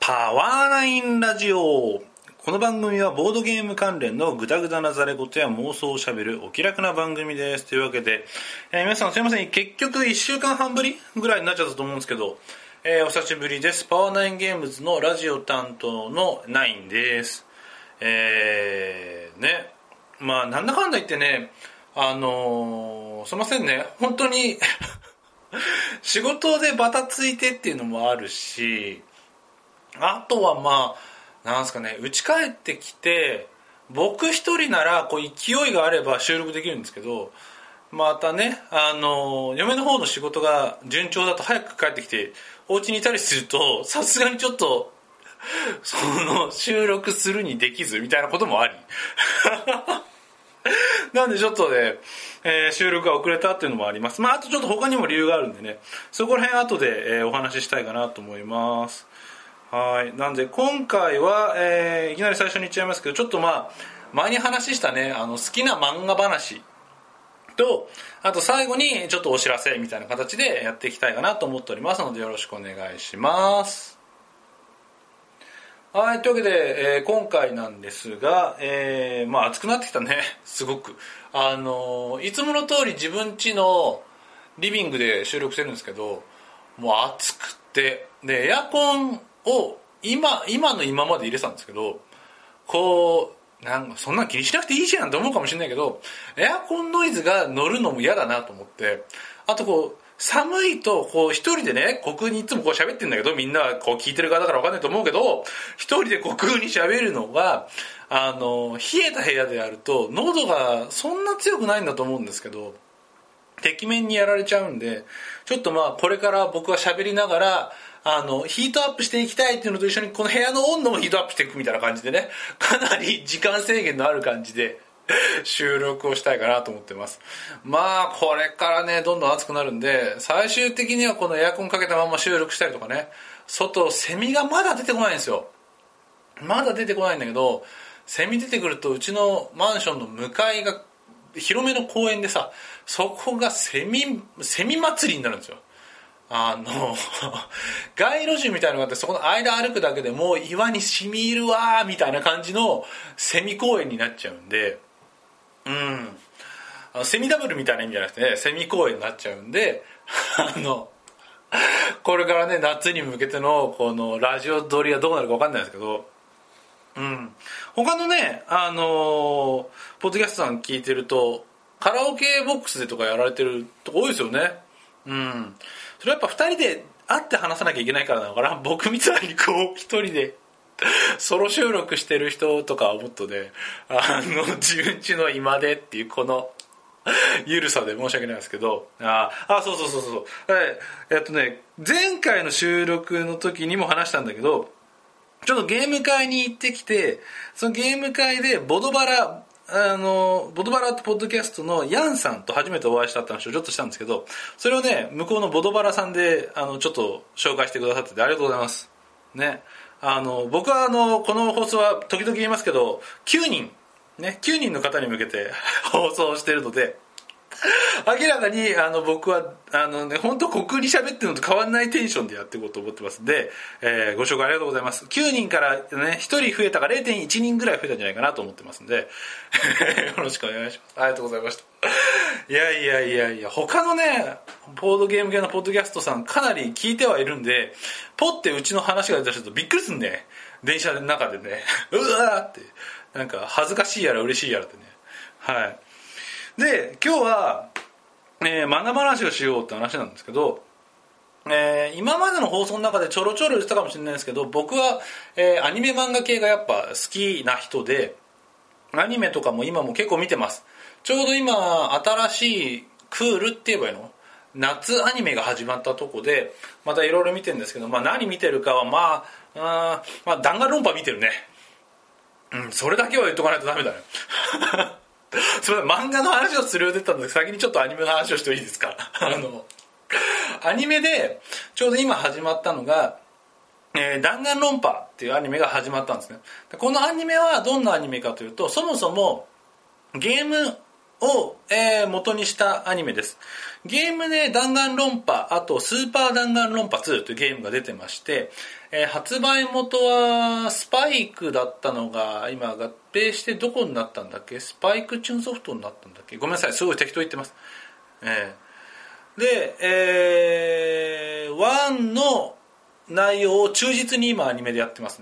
パワーナインラジオ。この番組はボードゲーム関連のグダグダなざれ言や妄想をしゃべるお気楽な番組です。というわけで、皆さんすいません、結局1週間半ぶりぐらいになっちゃったと思うんですけど、お久しぶりです。パワーナインゲームズのラジオ担当のナインです。まあなんだかんだ言ってね、すいませんね、本当に仕事でバタついてっていうのもあるし、あとはまあなんすかね、家帰ってきて僕一人ならこう勢いがあれば収録できるんですけど、またね嫁の方の仕事が順調だと早く帰ってきてお家にいたりするとさすがにちょっとその収録するにできずみたいなこともありなんでちょっとね、収録が遅れたっていうのもあります。まああとちょっと他にも理由があるんでね、そこら辺後で、お話ししたいかなと思います。はい。なんで今回は、いきなり最初に言っちゃいますけど、ちょっとまあ前に話したね、好きな漫画話と、あと最後にちょっとお知らせみたいな形でやっていきたいかなと思っておりますので、よろしくお願いします。はい。というわけで、今回なんですが、まあ暑くなってきたね、すごく。いつもの通り自分家のリビングで収録してるんですけど、もう暑くて、でエアコンを今の今まで入れてたんですけど、こうなんかそんな気にしなくていいじゃんと思うかもしれないけど、エアコンノイズが乗るのも嫌だなと思って、あとこう寒いとこう一人でね、虚空にいつもこう喋ってるんだけど、みんなはこう聞いてる方だから分かんないと思うけど、一人で虚空に喋るのが冷えた部屋であると喉がそんな強くないんだと思うんですけど、てきめんにやられちゃうんで、ちょっとまあこれから僕は喋りながらヒートアップしていきたいっていうのと一緒にこの部屋の温度もヒートアップしていくみたいな感じでね、かなり時間制限のある感じで収録をしたいかなと思ってます。まあこれからねどんどん暑くなるんで、最終的にはこのエアコンかけたまま収録したりとかね、外セミがまだ出てこないんですよ。まだ出てこないんだけど、セミ出てくるとうちのマンションの向かいが広めの公園でさ、そこがセミ祭りになるんですよ。街路樹みたいなのがあって、そこの間歩くだけでもう岩に染み入るわーみたいな感じのセミ公園になっちゃうんで、セミダブルみたいな意味じゃなくてね、セミ公園になっちゃうんで、これからね夏に向けてのこのラジオ撮りはどうなるか分かんないですけど、他のねポッドキャストさん聞いてるとカラオケボックスでとかやられてるとこ多いですよね。それはやっぱ2人で会って話さなきゃいけないからなのかな。僕みたいにこう一人でソロ収録してる人とかはもっとね、自分家の今でっていうこのゆるさで申し訳ないですけど、そう前回の収録の時にも話したんだけど、ちょっとゲーム会に行ってきて、そのゲーム会でボドバラってポッドキャストのヤンさんと初めてお会いしたって話をちょっとしたんですけど、それをね向こうのボドバラさんでちょっと紹介してくださっててありがとうございますね。僕はこの放送は時々言いますけど9人の方に向けて放送してるので、明らかに僕は本当虚空に喋ってるのと変わらないテンションでやっていこうと思ってますんで、ご紹介ありがとうございます。9人からね1人増えたか 0.1 人ぐらい増えたんじゃないかなと思ってますんでよろしくお願いします。ありがとうございました。いや他のねボードゲーム系のポッドキャストさんかなり聞いてはいるんで、ポッてうちの話が出た人とびっくりするね。電車の中でねうわーってなんか恥ずかしいやら嬉しいやらってね。はい。で今日は、漫画話をしようって話なんですけど、今までの放送の中でちょろちょろ言ってたかもしれないですけど、僕は、アニメ漫画系がやっぱ好きな人で、アニメとかも今も結構見てます。ちょうど今新しいクールって言えばいいの、夏アニメが始まったとこでまたいろいろ見てるんですけど、何見てるかは弾丸論破見てるね。それだけは言っとかないとダメだねそれ漫画の話をする予定だったんですけど、先にちょっとアニメの話をしてもいいですかアニメでちょうど今始まったのが、弾丸論破っていうアニメが始まったんですね。このアニメはどんなアニメかというと、そもそもゲームを、元にしたアニメです。ゲームで弾丸論破、あとスーパー弾丸論破2というゲームが出てまして、発売元はスパイクだったのが今合併してどこになったんだっけ？スパイクチューンソフトになったんだっけ？ごめんなさい、すごい適当言ってます。で、1の内容を忠実に今アニメでやってますね。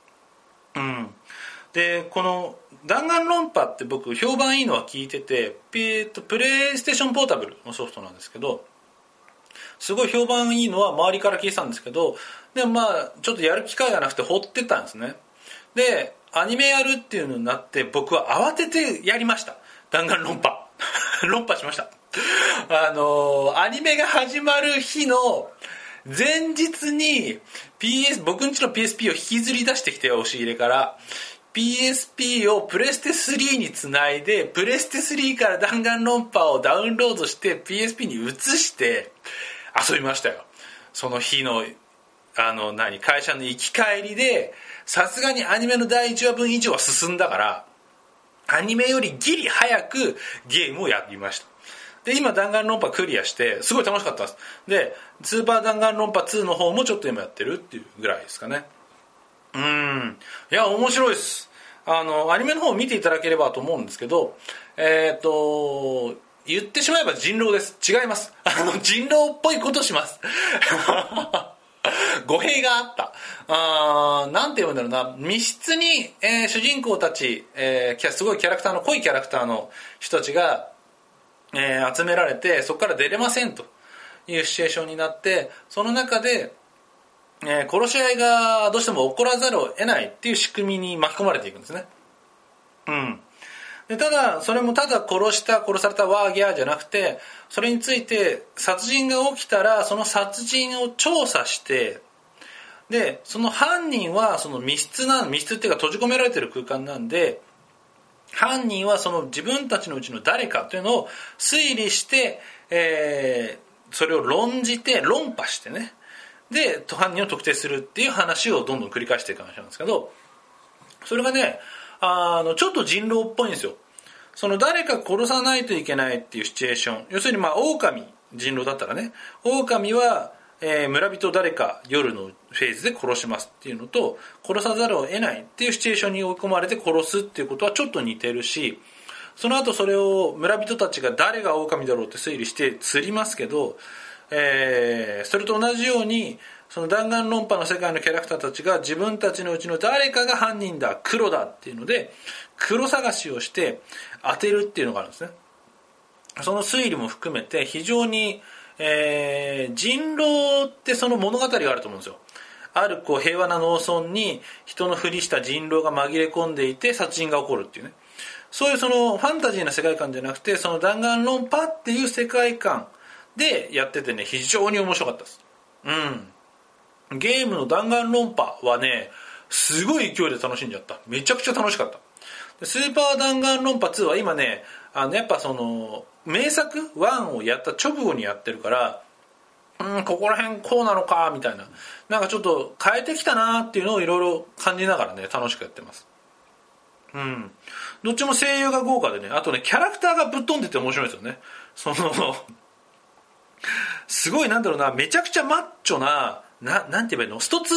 で、この弾丸論破って僕評判いいのは聞いてて、プレイステーションポータブルのソフトなんですけど、すごい評判いいのは周りから聞いてたんですけど、でもちょっとやる機会がなくて放ってたんですね。で、アニメやるっていうのになって僕は慌ててやりました。弾丸論破。論破しました。アニメが始まる日の前日に僕んちの PSP を引きずり出してきて、押し入れから。PSP をプレステ3につないで、プレステ3から弾丸論破をダウンロードして PSP に移して遊びましたよ。その日の会社の行き帰りで、さすがにアニメの第1話分以上は進んだから、アニメよりギリ早くゲームをやりました。で、今弾丸論破クリアしてすごい楽しかったです。で、スーパー弾丸論破2の方もちょっと今やってるっていうぐらいですかね。いや面白いです。アニメの方を見ていただければと思うんですけど、言ってしまえば人狼です。違います。人狼っぽいことします。語弊があった。なんて言うんだろうな、密室に、主人公たち、すごいキャラクターの濃いキャラクターの人たちが、集められて、そこから出れませんというシチュエーションになって、その中で殺し合いがどうしても起こらざるを得ないっていう仕組みに巻き込まれていくんですね。で、ただそれもただ殺されたワーギャーじゃなくて、それについて殺人が起きたらその殺人を調査して、でその犯人はその密室っていうか閉じ込められてる空間なんで、犯人はその自分たちのうちの誰かというのを推理して、それを論破してね、で犯人を特定するっていう話をどんどん繰り返していく話なんですけど、それがねちょっと人狼っぽいんですよ。その誰か殺さないといけないっていうシチュエーション、要するに狼人狼だったらね、狼は、村人を誰か夜のフェーズで殺しますっていうのと、殺さざるを得ないっていうシチュエーションに追い込まれて殺すっていうことはちょっと似てるし、その後それを村人たちが誰が狼だろうって推理して釣りますけど、それと同じようにその弾丸論破の世界のキャラクターたちが自分たちのうちの誰かが犯人だ、黒だっていうので黒探しをして当てるっていうのがあるんですね。その推理も含めて非常に、人狼ってその物語があると思うんですよ。ある平和な農村に人のふりした人狼が紛れ込んでいて殺人が起こるっていうね、そういうそのファンタジーな世界観じゃなくて、その弾丸論破っていう世界観でやっててね、非常に面白かったです。ゲームの弾丸論破はね、すごい勢いで楽しんじゃった。めちゃくちゃ楽しかった。でスーパー弾丸論破2は今ね、やっぱその名作1をやった直後にやってるから、ここら辺こうなのかみたいな、なんかちょっと変えてきたなっていうのをいろいろ感じながらね、楽しくやってます。どっちも声優が豪華でね、あとねキャラクターがぶっ飛んでて面白いですよね。そのすごいなんだろうな、めちゃくちゃマッチョな、なんて言えばいいの、スパ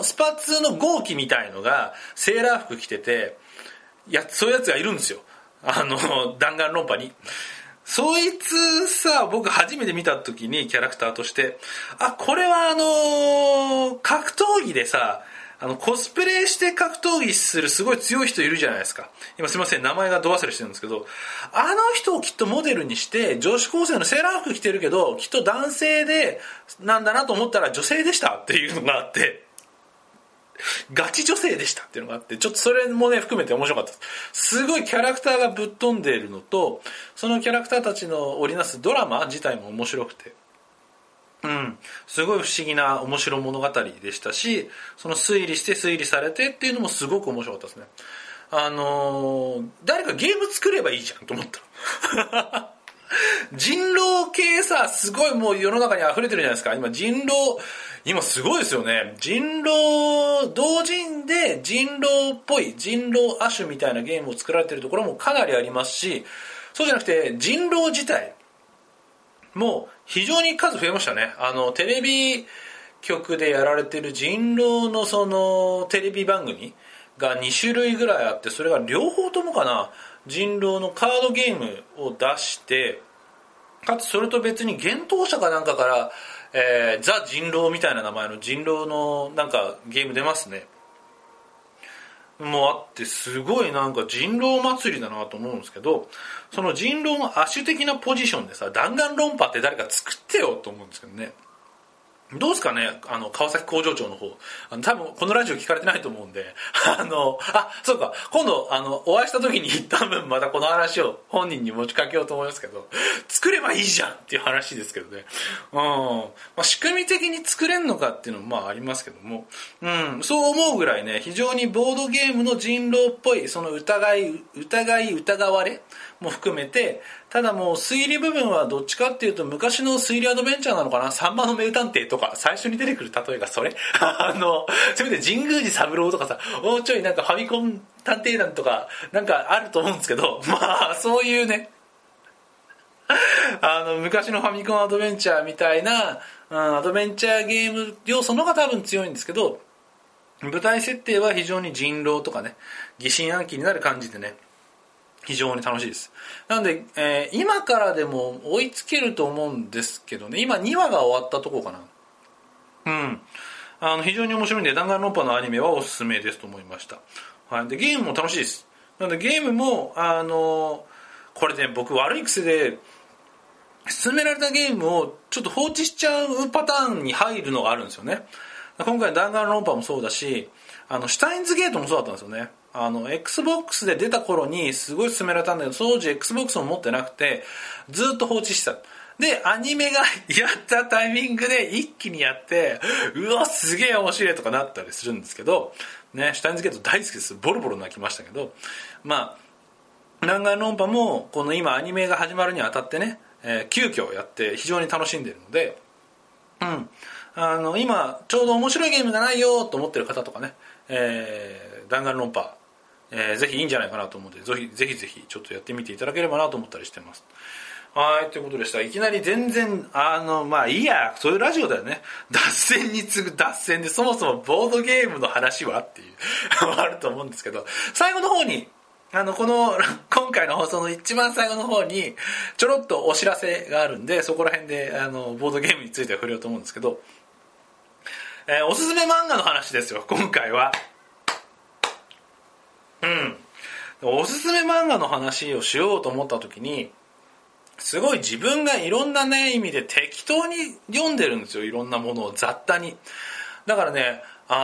2の豪輝みたいのがセーラー服着てて、そういうやつがいるんですよ、弾丸論破に。そいつさ、僕初めて見た時にキャラクターとして、これは格闘技でさ、コスプレして格闘技するすごい強い人いるじゃないですか。今すいません、名前がど忘れしてるんですけど、あの人をきっとモデルにして女子高生のセーラー服着てるけどきっと男性でなんだなと思ったら女性でしたっていうのがあって、ガチ女性でしたっていうのがあって、ちょっとそれもね含めて面白かったです。すごいキャラクターがぶっ飛んでいるのと、そのキャラクターたちの織りなすドラマ自体も面白くて、すごい不思議な面白物語でしたし、その推理されてっていうのもすごく面白かったですね。誰かゲーム作ればいいじゃんと思った人狼系さ、すごいもう世の中に溢れてるじゃないですか。今すごいですよね。同人で人狼っぽい人狼亜種みたいなゲームを作られてるところもかなりありますし、 そうじゃなくて人狼自体も非常に数増えましたね。テレビ局でやられてる人狼のそのテレビ番組が2種類ぐらいあって、それが両方ともかな、人狼のカードゲームを出して、かつそれと別に幻冬舎かなんかから、ザ人狼みたいな名前の人狼のなんかゲーム出ますね。もうあって、すごいなんか人狼祭りだなと思うんですけど、その人狼の亜種的なポジションでさ、弾丸論破って誰か作ってよと思うんですけどね。どうですかね、川崎工場長の方。多分このラジオ聞かれてないと思うんで、そうか、今度、お会いした時に多分またこの話を本人に持ちかけようと思いますけど、作ればいいじゃんっていう話ですけどね。仕組み的に作れんのかっていうのもまあありますけども、そう思うぐらいね、非常にボードゲームの人狼っぽい、その疑われも含めて、ただもう推理部分はどっちかっていうと昔の推理アドベンチャーなのかな、サンマの名探偵とか最初に出てくる例えがそれせめて神宮寺三郎とかさ、もうちょいなんかファミコン探偵団とかなんかあると思うんですけど、まあそういうね昔のファミコンアドベンチャーみたいな、アドベンチャーゲーム要素のが多分強いんですけど、舞台設定は非常に人狼とかね、疑心暗鬼になる感じでね、非常に楽しいです。なので、今からでも追いつけると思うんですけどね、今2話が終わったところかな。非常に面白いんで、弾丸論破のアニメはおすすめですと思いました。はい。で、ゲームも楽しいです。なので、ゲームも、これね、僕悪い癖で、進められたゲームをちょっと放置しちゃうパターンに入るのがあるんですよね。今回弾丸論破もそうだし、シュタインズゲートもそうだったんですよね。Xbox で出た頃にすごい進められたんだけど、当時 Xbox も持ってなくて、ずっと放置してた。で、アニメがやったタイミングで一気にやって、うわ、すげえ面白いとかなったりするんですけど、ね、シュタインズゲート大好きです。ボロボロ泣きましたけど、まあ、弾丸論破も、この今アニメが始まるにあたってね、急遽やって非常に楽しんでいるので、今ちょうど面白いゲームがないよと思ってる方とかね、弾丸論破、ぜひいいんじゃないかなと思うので、ぜひちょっとやってみていただければなと思ったりしてます。はい、ということでした。いきなり全然まあいいや、そういうラジオだよね。脱線に次ぐ脱線で、そもそもボードゲームの話はっていうあると思うんですけど、最後の方に今回の放送の一番最後の方にちょろっとお知らせがあるんで、そこら辺でボードゲームについては触れようと思うんですけど、おすすめ漫画の話ですよ、今回は。おすすめ漫画の話をしようと思った時に、すごい自分がいろんなね意味で適当に読んでるんですよ、いろんなものを雑多に。だからね、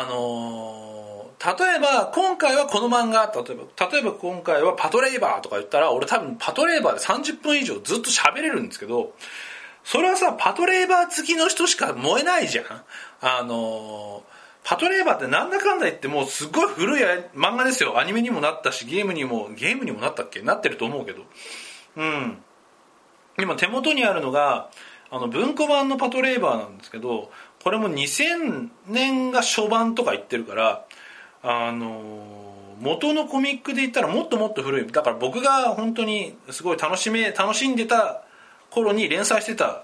例えば今回はこの漫画、例えば今回はパトレイバーとか言ったら、俺多分パトレイバーで30分以上ずっと喋れるんですけど、それはさ、パトレイバー好きの人しか燃えないじゃん。パトレイバーってなんだかんだ言ってもうすごい古い漫画ですよ。アニメにもなったし、ゲームにもなったっけ、なってると思うけど、今手元にあるのが文庫版のパトレイバーなんですけど、これも2000年が初版とか言ってるから、元のコミックで言ったらもっともっと古い。だから僕が本当にすごい楽しんでた頃に連載してた、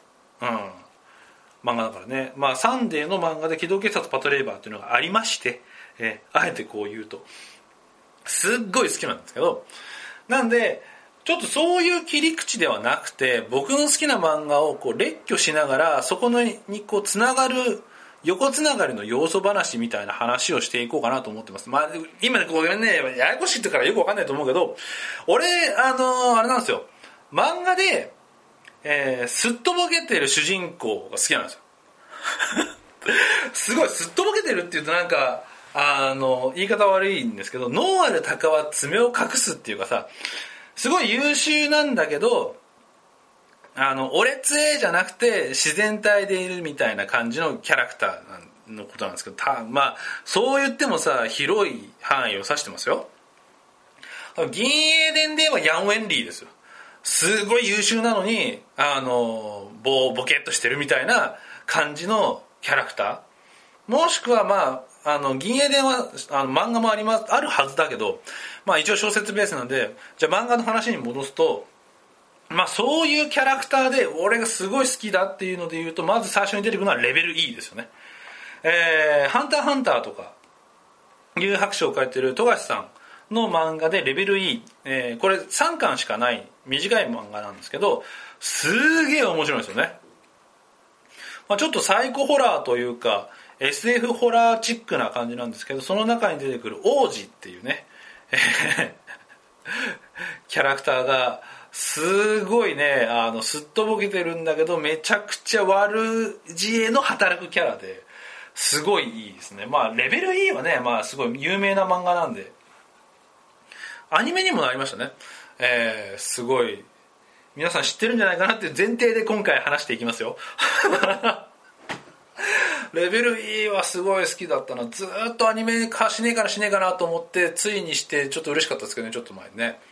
漫画だからね。まあサンデーの漫画で機動警察パトレイバーっていうのがありまして、あえてこう言うとすっごい好きなんですけど、なんでちょっとそういう切り口ではなくて、僕の好きな漫画をこう列挙しながら、そこにこうつながる横つながりの要素話みたいな話をしていこうかなと思ってます。まあ今こうね、ややこしいってからよくわかんないと思うけど、俺あれなんですよ、漫画ですっとぼけてる主人公が好きなんですよすごいすっとぼけてるっていうとなんか言い方悪いんですけど、ノーアルタカは爪を隠すっていうかさ、すごい優秀なんだけど、俺つえじゃなくて自然体でいるみたいな感じのキャラクターのことなんですけど、まあそう言ってもさ、広い範囲を指してますよ。銀英伝ではヤン・ウェンリーですよ。すごい優秀なのにボケっとしてるみたいな感じのキャラクター、もしくはまあ銀英伝は漫画もあるはずだけど、まあ一応小説ベースなんで、じゃあ漫画の話に戻すと、 まあそういうキャラクターで俺がすごい好きだっていうので言うと、まず最初に出てくるのはレベル E ですよね。ハンターハンターとかいう白書を書いてる富樫さんの漫画でレベル E、これ3巻しかない短い漫画なんですけど、すげえ面白いんですよね。まあ、ちょっとサイコホラーというか SF ホラーチックな感じなんですけど、その中に出てくる王子っていうねキャラクターがすごいね、すっとぼけてるんだけどめちゃくちゃ悪知恵の働くキャラですごいいいですね。まあレベル E はね、まあすごい有名な漫画なんでアニメにもなりましたね。すごい皆さん知ってるんじゃないかなっていう前提で今回話していきますよレベル E はすごい好きだったな。ずっとアニメ化しねえかなと思ってついにしてちょっと嬉しかったですけどね、ちょっと前にね。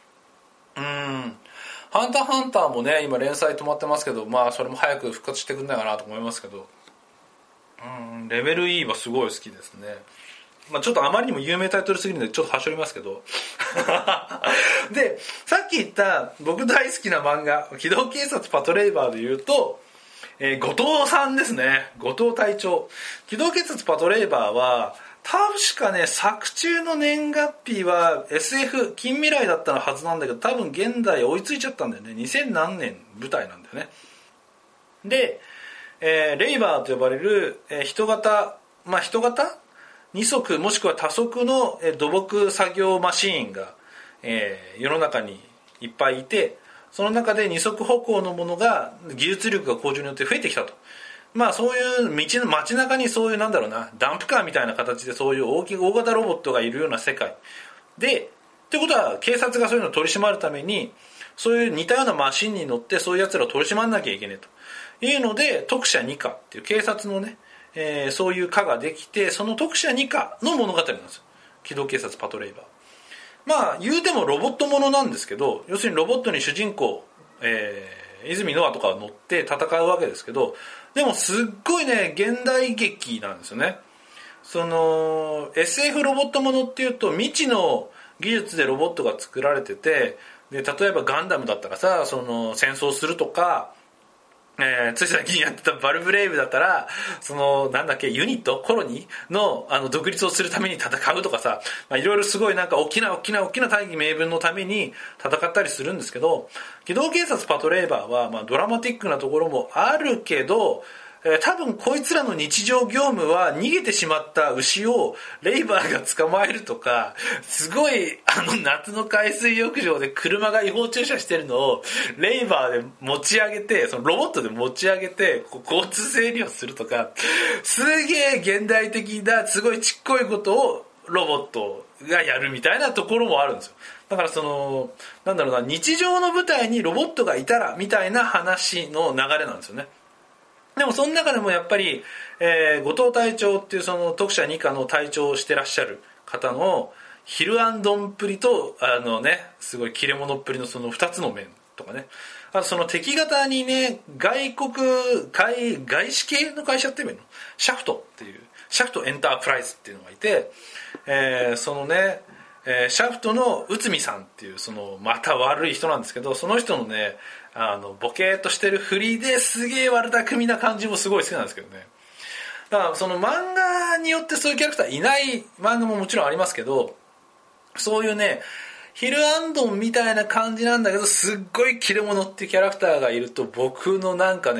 ハンターハンターもね今連載止まってますけど、まあそれも早く復活してくんないかなと思いますけど、レベル E はすごい好きですね。まあ、ちょっとあまりにも有名タイトルすぎるのでちょっとはしょりますけどでさっき言った僕大好きな漫画機動警察パトレイバーで言うと、後藤さんですね。後藤隊長。機動警察パトレイバーは確かね作中の年月日は SF 近未来だったはずなんだけど、多分現代追いついちゃったんだよね。2000何年舞台なんだよね。で、レイバーと呼ばれる、人型二足もしくは多足の土木作業マシーンが、世の中にいっぱいいて、その中で二足歩行のものが技術力が向上によって増えてきたと。まあそういう街中にそういうダンプカーみたいな形でそういう大型ロボットがいるような世界で、ってことは警察がそういうのを取り締まるためにそういう似たようなマシンに乗ってそういう奴らを取り締まらなきゃいけないというので、特殊2課っていう警察のね、そういう課ができて、その特殊2課の物語なんですよ。機動警察パトレイバー。まあ言うてもロボットものなんですけど、要するにロボットに主人公、泉ノアとかが乗って戦うわけですけど、でもすっごいね現代劇なんですよね。その SF ロボットものっていうと未知の技術でロボットが作られてて、で例えばガンダムだったらさ、その戦争するとか、つい最近やってたバルブレイブだったらそのユニットコロニーの独立をするために戦うとかさ、いろいろすごい大きな大義名分のために戦ったりするんですけど、機動警察パトレイバーは、ドラマティックなところもあるけど、多分こいつらの日常業務は逃げてしまった牛をレイバーが捕まえるとか、すごい夏の海水浴場で車が違法駐車してるのをレイバーで持ち上げて、そのロボットで持ち上げて交通整理をするとか、すげえ現代的なすごいちっこいことをロボットがやるみたいなところもあるんですよ。だからその日常の舞台にロボットがいたらみたいな話の流れなんですよね。でもその中でもやっぱり、後藤隊長っていうその特殊2課の隊長をしてらっしゃる方のヒルアンドンっぷりとすごい切れ者っぷりのその2つの面とかね、あとその敵方にね外資系の会社って言えばいいの、シャフトエンタープライズっていうのがいて、そのねシャフトの内海さんっていうそのまた悪い人なんですけど、その人のねボケーっとしてる振りですげえ悪巧みな感じもすごい好きなんですけどね。だからその漫画によってそういうキャラクターいない漫画ももちろんありますけど、そういうねヒルアンドンみたいな感じなんだけどすっごい切れ者っていうキャラクターがいると、僕こ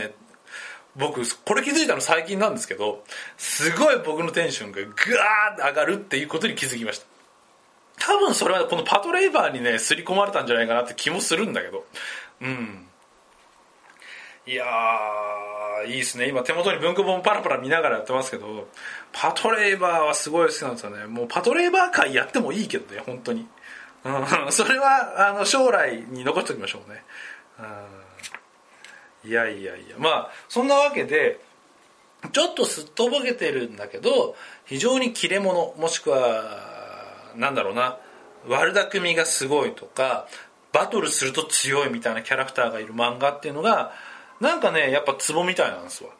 れ気づいたの最近なんですけど、すごい僕のテンションがグワーッと上がるっていうことに気づきました。多分それはこのパトレイバーにね刷り込まれたんじゃないかなって気もするんだけど、いやーいいですね。今手元に文庫本パラパラ見ながらやってますけど、パトレイバーはすごい好きなんですよね。もうパトレイバー会やってもいいけどね、本当に、それは将来に残しておきましょうね。いやまあそんなわけでちょっとすっとぼけてるんだけど非常に切れ者、もしくは悪巧みがすごいとかバトルすると強いみたいなキャラクターがいる漫画っていうのがやっぱツボみたいなんですわ。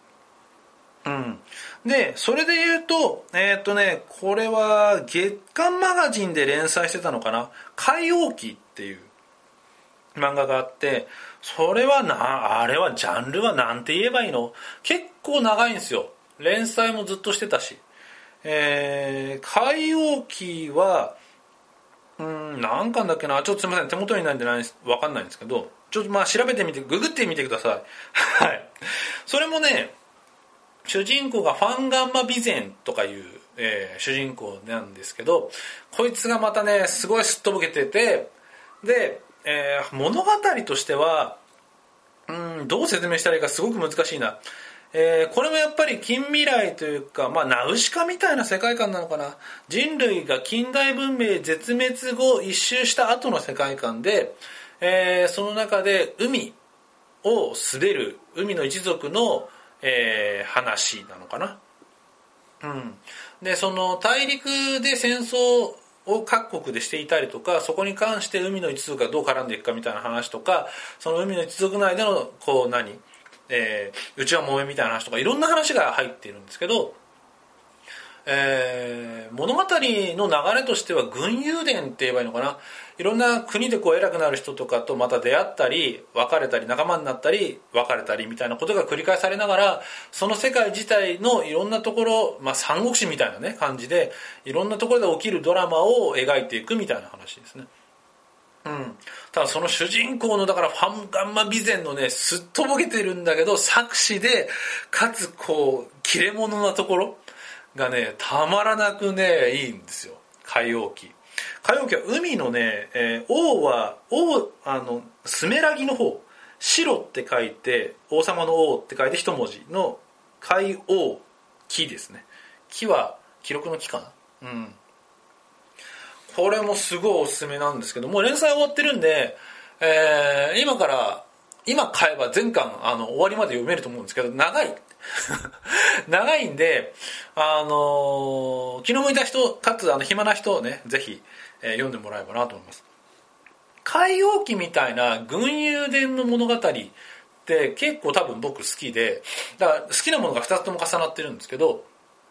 でそれで言うとこれは月刊マガジンで連載してたのかな、海王記っていう漫画があって、それはあれはジャンルはなんて言えばいいの？結構長いんですよ。連載もずっとしてたし。海王記は、何巻だっけな、ちょっとすみません、手元にないんでわかんないんですけど、ちょっとまあ調べてみて、ググってみてください。はい。それもね、主人公がファンガンマ備前とかいう、主人公なんですけど、こいつがまたね、すごいすっとぼけてて、で、物語としては、どう説明したらいいかすごく難しいな。これもやっぱり近未来というか、まあ、ナウシカみたいな世界観なのかな。人類が近代文明絶滅後一周した後の世界観で、その中で海を滑る海の一族の、話なのかな。で、その大陸で戦争を各国でしていたりとか、そこに関して海の一族がどう絡んでいくかみたいな話とか、その海の一族内でのこううちは揉めみたいな話とかいろんな話が入っているんですけど、物語の流れとしては群雄伝って言えばいいのかな。いろんな国でこう偉くなる人とかとまた出会ったり別れたり仲間になったり別れたりみたいなことが繰り返されながら、その世界自体のいろんなところ、まあ、三国志みたいなね感じでいろんなところで起きるドラマを描いていくみたいな話ですね。ただその主人公のだからファンガンマ備前のね、すっとぼけてるんだけど作詞でかつこう切れ者なところがねたまらなくねいいんですよ。海王記は海のね、王はスメラギの方、白って書いて王様の王って書いて一文字の海王記ですね。記は記録の記かな。これもすごいおすすめなんですけど、もう連載終わってるんで、今買えば全巻終わりまで読めると思うんですけど、長い長いんで、気の向いた人かつ暇な人をねぜひ、読んでもらえばなと思います。海王記みたいな群雄伝の物語って結構多分僕好きで、だから好きなものが2つとも重なってるんですけど、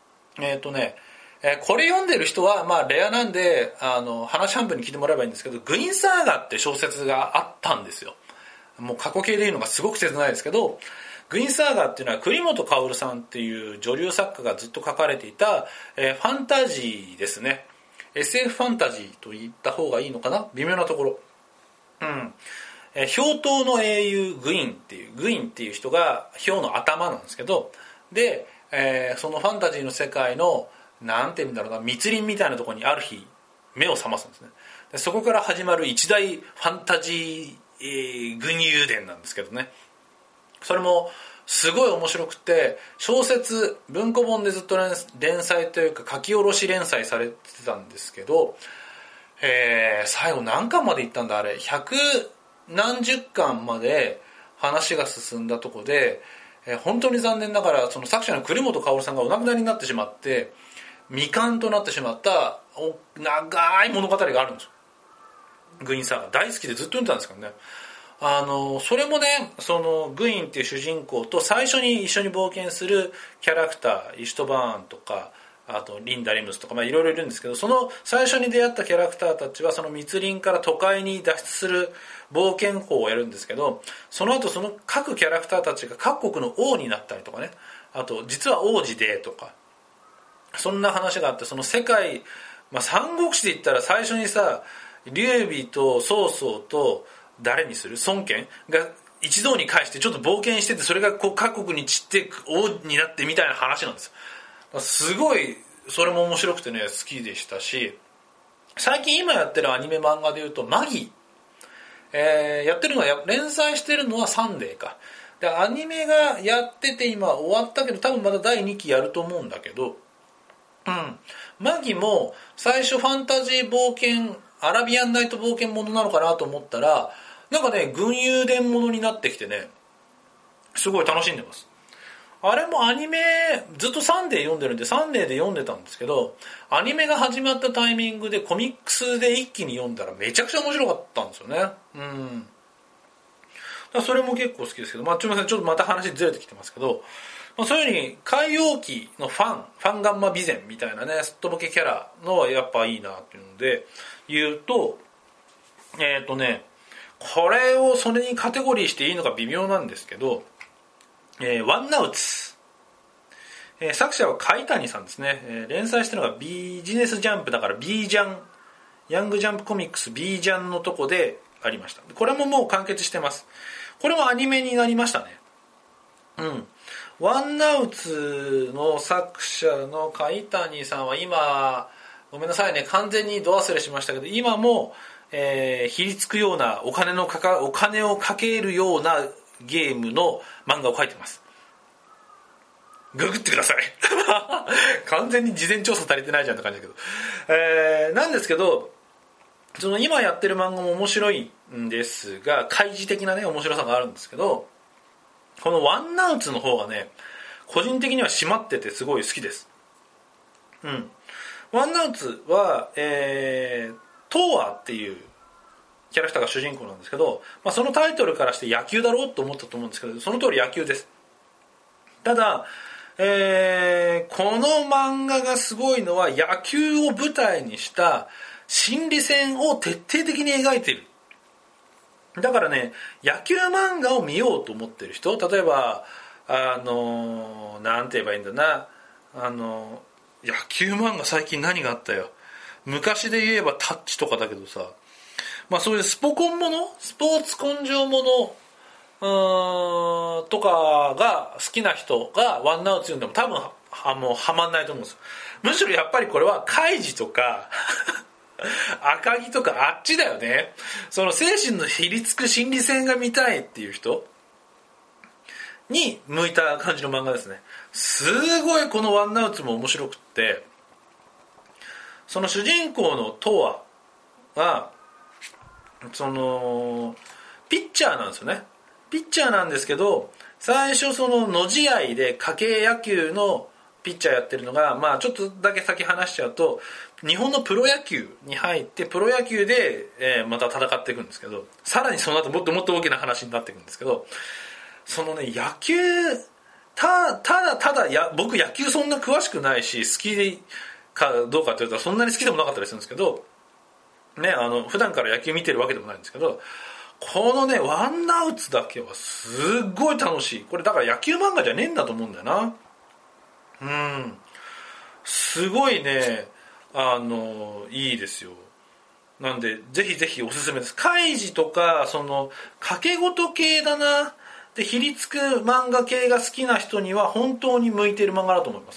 これ読んでる人はまあレアなんで話半分に聞いてもらえばいいんですけど、グインサーガって小説があったんですよ。もう過去形で言うのがすごく切ないですけど、グインサーガっていうのは栗本薫さんっていう女流作家がずっと書かれていた、ファンタジーですね。 SF ファンタジーと言った方がいいのかな、微妙なところ。氷刀の英雄グインっていう人が氷の頭なんですけど、で、そのファンタジーの世界のなんて言うんだろうな、密林みたいなところにある日目を覚ますんですね。でそこから始まる一大ファンタジー、群雄伝なんですけどね。それもすごい面白くて、小説文庫本でずっと連載というか書き下ろし連載されてたんですけど、最後何巻までいったんだあれ、百何十巻まで話が進んだとこで、本当に残念ながらその作者の栗本薫さんがお亡くなりになってしまって未完となってしまった長い物語があるんですよ。グイーンサーが大好きでずっと読んでたんですけどね。それもね、そのグイーンっていう主人公と最初に一緒に冒険するキャラクター、イシュトバーンとか、あとリンダ・リムスとか、まあいろいろいるんですけど、その最初に出会ったキャラクターたちはその密林から都会に脱出する冒険法をやるんですけど、その後その各キャラクターたちが各国の王になったりとかね、あと実は王子でとか、そんな話があって、その世界、まあ、三国志で言ったら最初にさ、劉備と曹操と誰にする孫権が一堂に会してちょっと冒険してて、それがこう各国に散って王になってみたいな話なんですよ。すごいそれも面白くてね好きでしたし、最近今やってるアニメ漫画でいうとマギー、やってるのは連載してるのはサンデーかで、アニメがやってて今終わったけど多分まだ第2期やると思うんだけど、マギも最初ファンタジー冒険アラビアンナイト冒険ものなのかなと思ったら、なんかね群雄伝ものになってきてね、すごい楽しんでます。あれもアニメずっとサンデー読んでるんでサンデーで読んでたんですけど、アニメが始まったタイミングでコミックスで一気に読んだらめちゃくちゃ面白かったんですよね。それも結構好きですけど、すみませんちょっとまた話ずれてきてますけど、そういう風に海王記のファンガンマ備前みたいなねすっとぼけキャラのはやっぱいいなっていうので言うと、 これをそれにカテゴリーしていいのか微妙なんですけど、ワンナウツ、作者は貝谷さんですね。連載してるのがビジネスジャンプだから B ジャン、ヤングジャンプコミックス B ジャンのとこでありました。これももう完結してます。これもアニメになりましたね。ワンナウツの作者の貝谷さんは今、ごめんなさいね、完全にど忘れしましたけど、今も、ひりつくようなお金をかけるようなゲームの漫画を描いてます。ググってください完全に事前調査足りてないじゃんって感じだけど、なんですけど、その今やってる漫画も面白いんですが、開示的なね面白さがあるんですけど、このワンナウツの方がね、個人的には締まっててすごい好きです。ワンナウツは、トーアっていうキャラクターが主人公なんですけど、そのタイトルからして野球だろうと思ったと思うんですけど、その通り野球です。ただ、この漫画がすごいのは野球を舞台にした心理戦を徹底的に描いている。だからね、野球漫画を見ようと思ってる人、例えばなんて言えばいいんだな、野球漫画最近何があったよ。昔で言えばタッチとかだけどさ、そういうスポコンもの、スポーツ根性ものとかが好きな人がワンナウツ読んでも多分もうハマんないと思うんですよ。むしろやっぱりこれはカイジとか赤木とかあっちだよね。その精神のひりつく心理戦が見たいっていう人に向いた感じの漫画ですね。すごいこのワンナウツも面白くって、その主人公のトアがそのピッチャーなんですよね。ピッチャーなんですけど、最初その野試合で家系野球のピッチャーやってるのが、ちょっとだけ先話しちゃうと、日本のプロ野球に入ってプロ野球で、また戦っていくんですけど、さらにその後もっともっと大きな話になっていくんですけど、そのね、野球ただ僕野球そんな詳しくないし、好きかどうかって言ったらそんなに好きでもなかったりするんですけどね、普段から野球見てるわけでもないんですけど、このねワンナウツだけはすっごい楽しい。これだから野球漫画じゃねえんだと思うんだよな。すごいね、いいですよ。なんでぜひぜひおすすめです。カイジとかその掛け事系だなで、ひりつく漫画系が好きな人には本当に向いている漫画だと思います。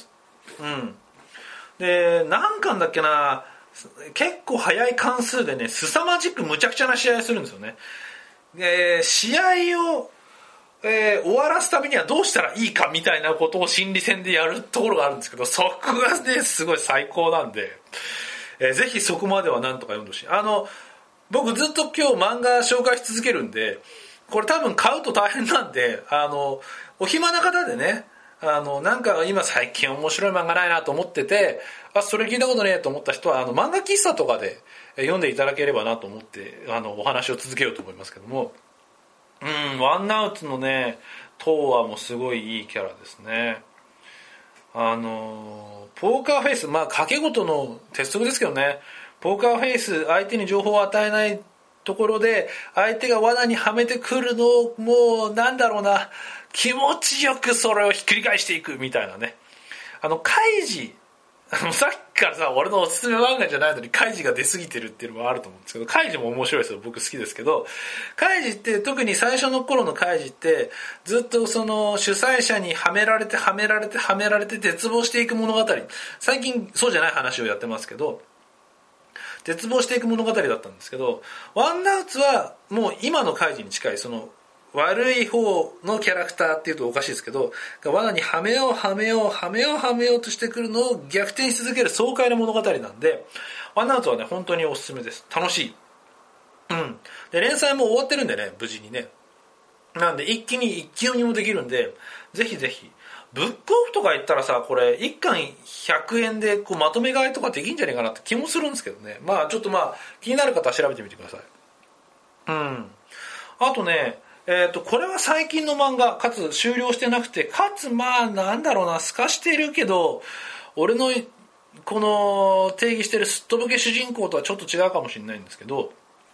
で、何巻だっけな、結構早い関数でね、凄まじくむちゃくちゃな試合をするんですよね。試合を、終わらすためにはどうしたらいいかみたいなことを心理戦でやるところがあるんですけど、そこがねすごい最高なんで、ぜひそこまではなんとか読んでほしい。僕ずっと今日漫画紹介し続けるんで、これ多分買うと大変なんで、お暇な方でね、なんか今最近面白い漫画ないなと思ってて、それ聞いたことねえと思った人は漫画喫茶とかで読んでいただければなと思ってお話を続けようと思いますけども、ワンナウツのねトーアもすごいいいキャラですね。ポーカーフェイス、賭け事の鉄則ですけどね、ポーカーフェイス、相手に情報を与えないところで相手が罠にはめてくるのをもうなんだろうな、気持ちよくそれをひっくり返していくみたいなね。カイジ、さっきからさ、俺のおすすめ漫画じゃないのにカイジが出過ぎてるっていうのもあると思うんですけど、カイジも面白いですよ。僕好きですけど、カイジって特に最初の頃のカイジってずっとその主催者にはめられて絶望していく物語。最近そうじゃない話をやってますけど、絶望していく物語だったんですけど、ワンナウツはもう今のカイジに近い、その悪い方のキャラクターっていうとおかしいですけど、罠にはめようとしてくるのを逆転し続ける爽快な物語なんで、ワンナウツはね本当におすすめです。楽しい。で連載も終わってるんでね、無事にね。なんで一気に一気読みもできるんで、ぜひぜひ。ブックオフとか行ったらさ、これ1巻100円でこうまとめ買いとかできんじゃねえかなって気もするんですけどね。ちょっと気になる方は調べてみてください。あとね、これは最近の漫画かつ終了してなくて、かつなんだろうな、透かしてるけど俺のこの定義してるすっとぼけ主人公とはちょっと違うかもしれないんですけど、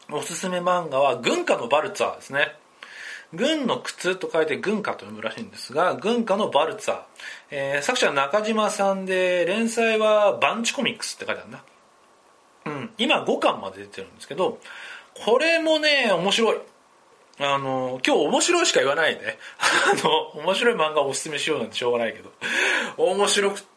おすすめ漫画は軍歌のバルツァーですね。軍の靴と書いて軍歌と読むらしいんですが、軍歌のバルツァー、作者は中島さんで、連載はバンチコミックスって書いてあるな。今5巻まで出てるんですけど、これもね面白い。今日面白いしか言わないね。面白い漫画をおすすめしようなんてしょうがないけど、面白くって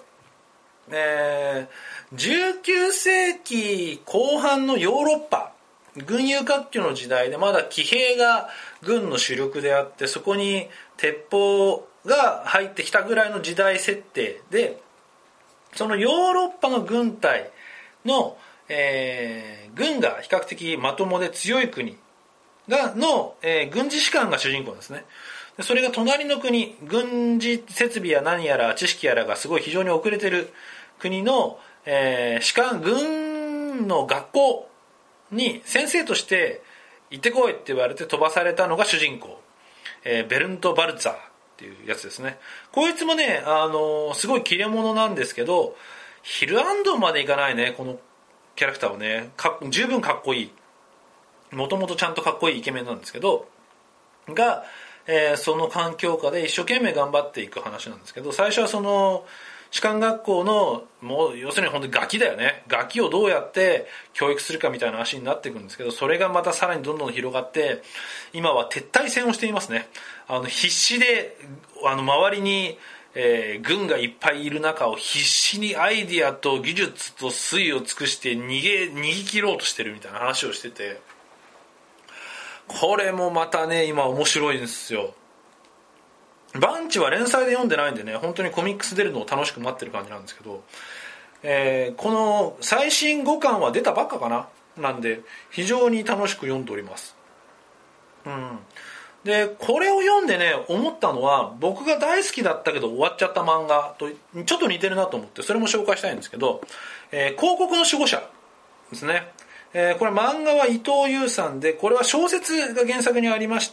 、19世紀後半のヨーロッパ、軍友割拠の時代でまだ騎兵が軍の主力であって、そこに鉄砲が入ってきたぐらいの時代設定で、そのヨーロッパの軍隊の、軍が比較的まともで強い国の、軍事士官が主人公ですね。それが隣の国、軍事設備や何やら知識やらがすごい非常に遅れてる国の、士官、軍の学校に先生として行ってこいって言われて飛ばされたのが主人公、ベルント・バルツァーっていうやつですね。こいつもね、すごい切れ者なんですけど、ヒルアンドンまでいかないね、このキャラクターはね、十分かっこいい。もともとちゃんとかっこいいイケメンなんですけど、が、その環境下で一生懸命頑張っていく話なんですけど、最初はその士官学校のもう要するに本当にガキだよね。ガキをどうやって教育するかみたいな話になっていくんですけど、それがまたさらにどんどん広がって、今は撤退戦をしていますね。必死で周りに、軍がいっぱいいる中を必死にアイディアと技術と粋を尽くして逃げ切ろうとしてるみたいな話をしてて、これもまたね今面白いんですよ。バンチは連載で読んでないんでね、本当にコミックス出るのを楽しく待ってる感じなんですけど、この最新5巻は出たばっかかな、なんで非常に楽しく読んでおります。でこれを読んでね思ったのは、僕が大好きだったけど終わっちゃった漫画とちょっと似てるなと思って、それも紹介したいんですけど、広告の守護者ですね。これ漫画は伊藤優さんで、これは小説が原作にありまして、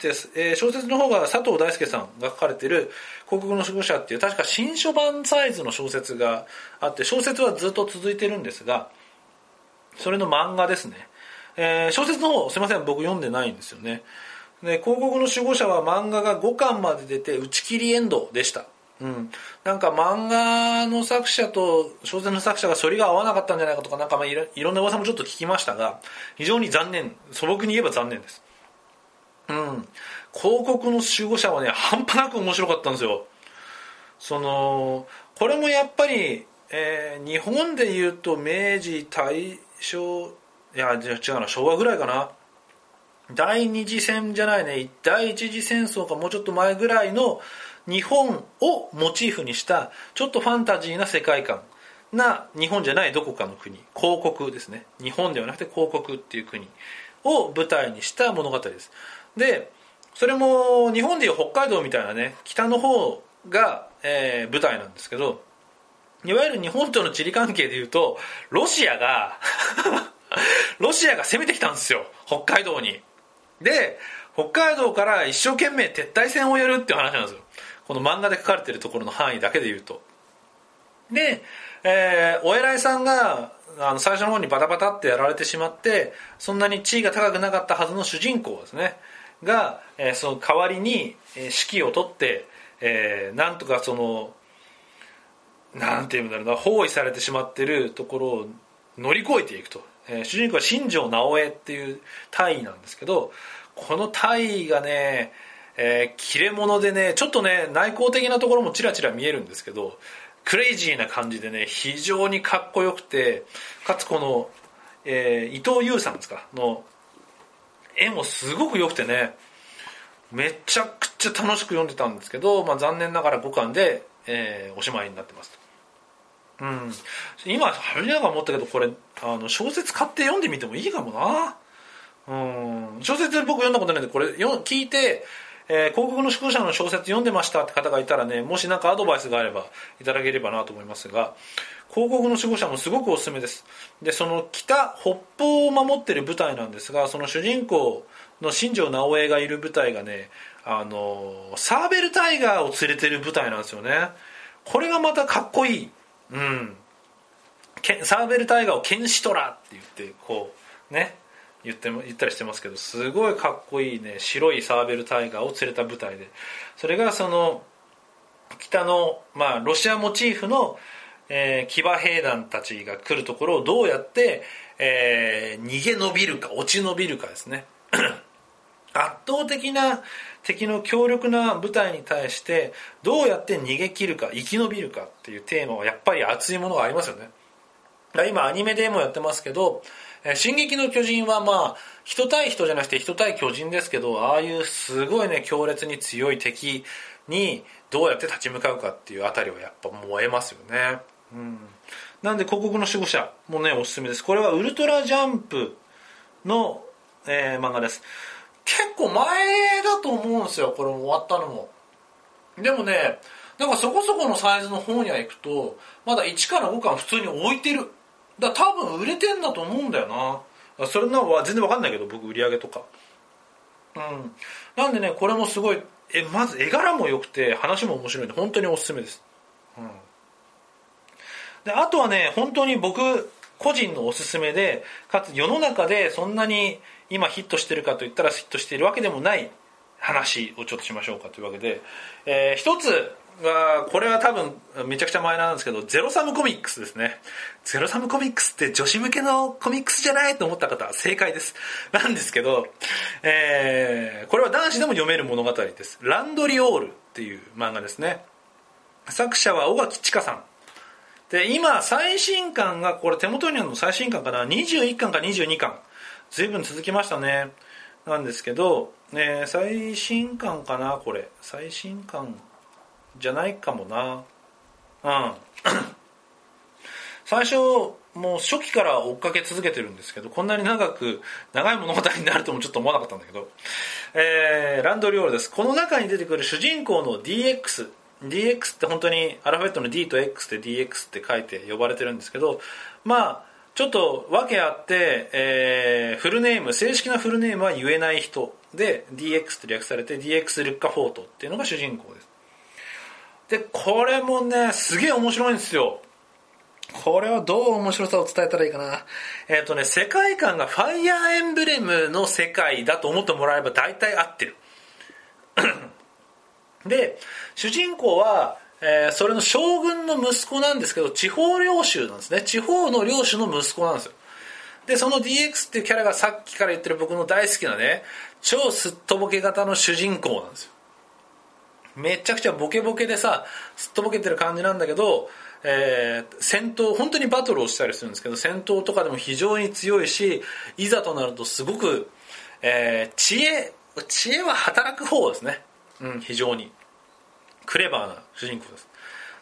小説の方が佐藤大輔さんが書かれている広告の守護者っていう確か新書版サイズの小説があって、小説はずっと続いてるんですが、それの漫画ですね。小説の方すいません僕読んでないんですよね。で広告の守護者は漫画が5巻まで出て打ち切りエンドでした。なんか漫画の作者と小説の作者が反りが合わなかったんじゃないかとか、なんかいろんな噂もちょっと聞きましたが、非常に残念、素朴に言えば残念です。広告の守護者はね半端なく面白かったんですよ。これもやっぱり、日本でいうと明治大正、いや違うな、昭和ぐらいかな、第二次戦じゃないね、第一次戦争かもうちょっと前ぐらいの日本をモチーフにしたちょっとファンタジーな世界観な、日本じゃないどこかの国、広告ですね、日本ではなくて広告っていう国を舞台にした物語です。でそれも日本でいう北海道みたいなね北の方が、舞台なんですけど、いわゆる日本との地理関係でいうとロシアが攻めてきたんですよ北海道に。で北海道から一生懸命撤退戦をやるっていう話なんですよ、この漫画で書かれているところの範囲だけで言うと。で、お偉いさんが最初の方にバタバタってやられてしまって、そんなに地位が高くなかったはずの主人公ですねが、その代わりに指揮を取って、なんとかなんていうんだろうな、包囲されてしまっているところを乗り越えていくと。主人公は新庄直江っていう大尉なんですけど、この大尉がね、切れ者でね、ちょっとね内向的なところもちらちら見えるんですけど、クレイジーな感じでね非常にかっこよくて、かつこの、伊藤優さんですかの絵もすごく良くてね、めちゃくちゃ楽しく読んでたんですけど、残念ながら5巻で、おしまいになってます。今初めながら思ったけど、これ小説買って読んでみてもいいかもな。小説僕読んだことないんで、これ聞いて、広告の宿舎の小説読んでましたって方がいたらね、もし何かアドバイスがあればいただければなと思いますが、広告の守護者もすごくおすすめです。でその北方を守ってる部隊なんですが、その主人公の新庄直江がいる部隊がね、サーベルタイガーを連れてる部隊なんですよね。これがまたかっこいい。サーベルタイガーを剣士トラって言ってこうね言ったりしてますけど、すごいかっこいいね白いサーベルタイガーを連れた部隊で、それがその北の、ロシアモチーフの、騎馬兵団たちが来るところをどうやって、逃げ延びるか落ち延びるかですね圧倒的な敵の強力な部隊に対してどうやって逃げ切るか生き延びるかっていうテーマはやっぱり熱いものがありますよね。今アニメでもやってますけど、進撃の巨人は人対人じゃなくて人対巨人ですけど、ああいうすごいね強烈に強い敵にどうやって立ち向かうかっていうあたりはやっぱ燃えますよね。なんで広告の守護者もねおすすめです。これはウルトラジャンプの、漫画です。結構前だと思うんですよ、これ終わったのも。でもね、なんかそこそこのサイズの本屋行くとまだ1から5巻普通に置いてる。だから多分売れてんだと思うんだよな。それのは全然わかんないけど、僕売り上げとか。なんでね、これもすごい、まず絵柄も良くて話も面白いんで本当におすすめです。であとはね、本当に僕個人のおすすめで、かつ世の中でそんなに今ヒットしてるかといったらヒットしているわけでもない話をちょっとしましょうかというわけで、一つはこれは多分めちゃくちゃ前なんですけど、ゼロサムコミックスですね。ゼロサムコミックスって女子向けのコミックスじゃないと思った方正解です。なんですけど、これは男子でも読める物語です。ランドリオールっていう漫画ですね。作者は尾垣千佳さんで、今最新刊がこれ手元にあるの最新刊かな、21巻か22巻、随分続きましたね。なんですけど、最新刊かな、これ最新刊じゃないかもな。最初もう初期から追っかけ続けてるんですけど、こんなに長い物語になるともちょっと思わなかったんだけど、ランドリオールです。この中に出てくる主人公の DX って本当にアルファベットの D と X で DX って書いて呼ばれてるんですけど、ちょっと訳あって、フルネーム、正式なフルネームは言えない人で DX って略されて DX ルッカフォートっていうのが主人公です。でこれもねすげえ面白いんですよ。これはどう面白さを伝えたらいいかな。世界観がファイアーエンブレムの世界だと思ってもらえば大体合ってるで主人公は、それの将軍の息子なんですけど、地方領主なんですね。地方の領主の息子なんですよ。でその DX っていうキャラがさっきから言ってる僕の大好きなね、超すっとぼけ型の主人公なんですよ。めちゃくちゃボケボケでさ、すっとぼけてる感じなんだけど、戦闘本当にバトルをしたりするんですけど、戦闘とかでも非常に強いし、いざとなるとすごく、知恵は働く方ですね。非常にクレバーな主人公です。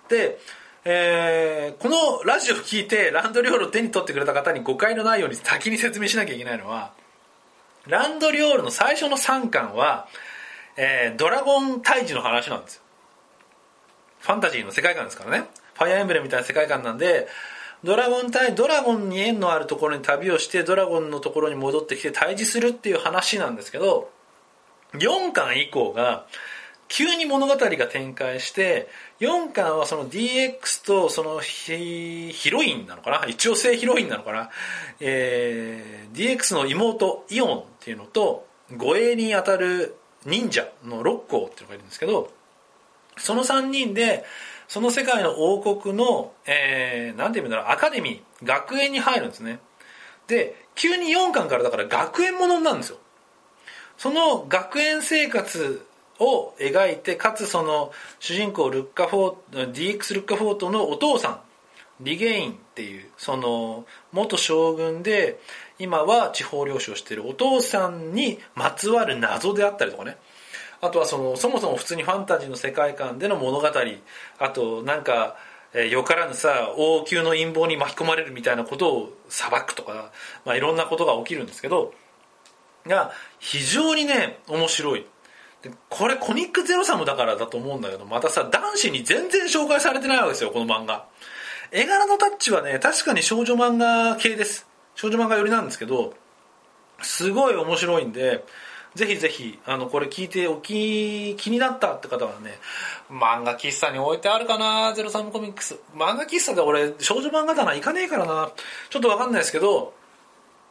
で、このラジオを聞いてランドリオールを手に取ってくれた方に誤解のないように先に説明しなきゃいけないのは、ランドリオールの最初の3巻は、ドラゴン退治の話なんですよ。ファンタジーの世界観ですからね。ファイアーエンブレムみたいな世界観なんで、ドラゴンに縁のあるところに旅をしてドラゴンのところに戻ってきて退治するっていう話なんですけど、4巻以降が急に物語が展開して、4巻はその DX とそのヒロインなのかな、一応性ヒロインなのかな、DX の妹イオンっていうのと護衛に当たる忍者のロッコーっていうのがいるんですけど、その3人でその世界の王国の、なんていうんだろう、アカデミー、学園に入るんですね。で急に4巻からだから学園ものになるんですよ。その学園生活を描いて、かつその主人公DX ルッカフォートのお父さんリゲインっていうその元将軍で今は地方領主をしているお父さんにまつわる謎であったりとかね、あとはそもそも普通にファンタジーの世界観での物語、あとなんかよからぬさ王宮の陰謀に巻き込まれるみたいなことを裁くとか、いろんなことが起きるんですけど、が非常にね面白い。でこれコミックゼロサムだからだと思うんだけど、またさ男子に全然紹介されてないわけですよ、この漫画。絵柄のタッチはね確かに少女漫画系です。少女漫画寄りなんですけど、すごい面白いんで、ぜひぜひこれ聞いて気になったって方はね、漫画喫茶に置いてあるかな、ゼロサムコミックス。漫画喫茶で俺少女漫画棚行かねえからな、ちょっと分かんないですけど、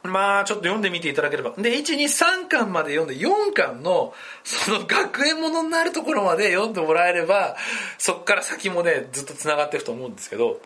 まあちょっと読んでみていただければ。で、1、2、3巻まで読んで、4巻のその学園ものになるところまで読んでもらえれば、そっから先もね、ずっと繋がっていくと思うんですけど、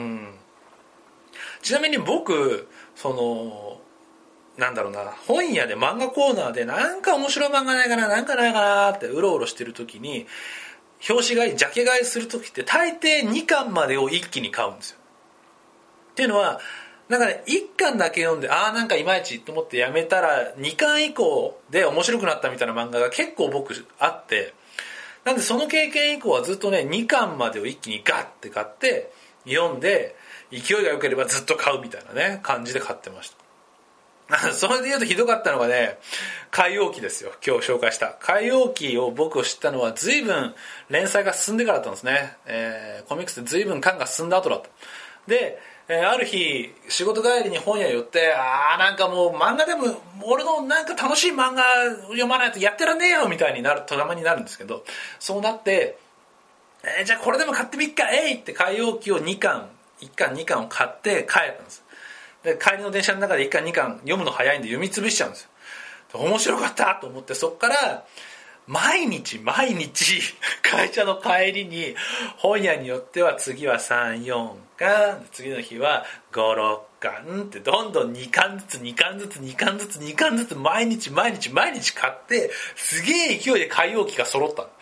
ちなみに僕、なんだろうな、本屋で漫画コーナーでなんか面白い漫画ないかな、なんかないかなってうろうろしてるときに、表紙買い、ジャケ買いするときって大抵2巻までを一気に買うんですよ。っていうのは、なんかね、1巻だけ読んで、なんかいまいちと思ってやめたら、2巻以降で面白くなったみたいな漫画が結構僕あって、なんでその経験以降はずっとね、2巻までを一気にガッて買って、読んで、勢いが良ければずっと買うみたいなね、感じで買ってました。それで言うとひどかったのがね、海王記ですよ。今日紹介した。海王記を僕を知ったのは随分連載が進んでからだったんですね。コミックスで随分巻が進んだ後だった。で、ある日仕事帰りに本屋寄ってなんかもう漫画でも俺のなんか楽しい漫画読まないとやってらんねえよみたいになるとたまになるんですけど、そうなって、じゃあこれでも買ってみっかって海王記を1巻2巻を買って帰ったんです。で帰りの電車の中で1巻2巻読むの早いんで読み潰しちゃうんですよ。面白かったと思って、そっから毎日会社の帰りに本屋によっては次は3、4巻、次の日は5、6巻ってどんどん2巻ずつ毎日買って、すげえ勢いで海王記が揃った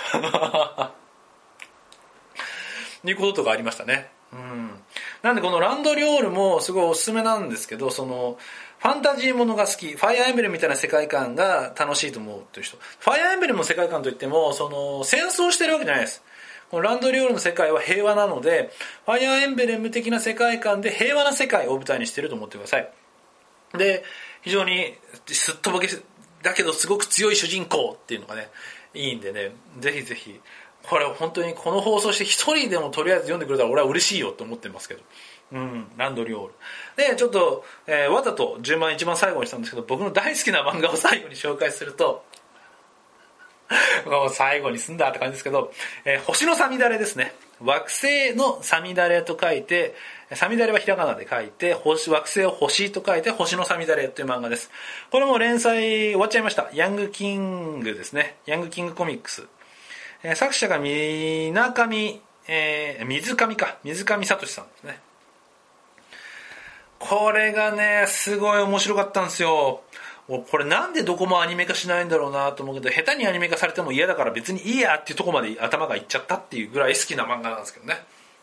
いうこととかありましたね。なんでこのランドリオールもすごいおすすめなんですけど、ファンタジーものが好き、ファイアーエンブレムみたいな世界観が楽しいと思うという人、ファイアーエンブレムの世界観といっても戦争してるわけじゃないです。このランドリオールの世界は平和なので、ファイアーエンブレム的な世界観で平和な世界を舞台にしていると思ってください。で、非常にすっとぼけだけどすごく強い主人公っていうのがね、いいんでね、ぜひぜひこれ本当にこの放送して一人でもとりあえず読んでくれたら俺は嬉しいよと思ってますけど、ランドリオールでちょっと、わざと順番一番最後にしたんですけど、僕の大好きな漫画を最後に紹介するともう最後に済んだって感じですけど、星のさみだれですね。惑星のさみだれと書いて、さみだれはひらがなで書いて、惑星を星と書いて星のさみだれという漫画です。これも連載終わっちゃいました。ヤングキングですね。ヤングキングコミックス。作者が水上聡さんですね。これがねすごい面白かったんですよ。これなんでどこもアニメ化しないんだろうなと思うけど、下手にアニメ化されても嫌だから別にいいやっていうところまで頭がいっちゃったっていうぐらい好きな漫画なんですけどね。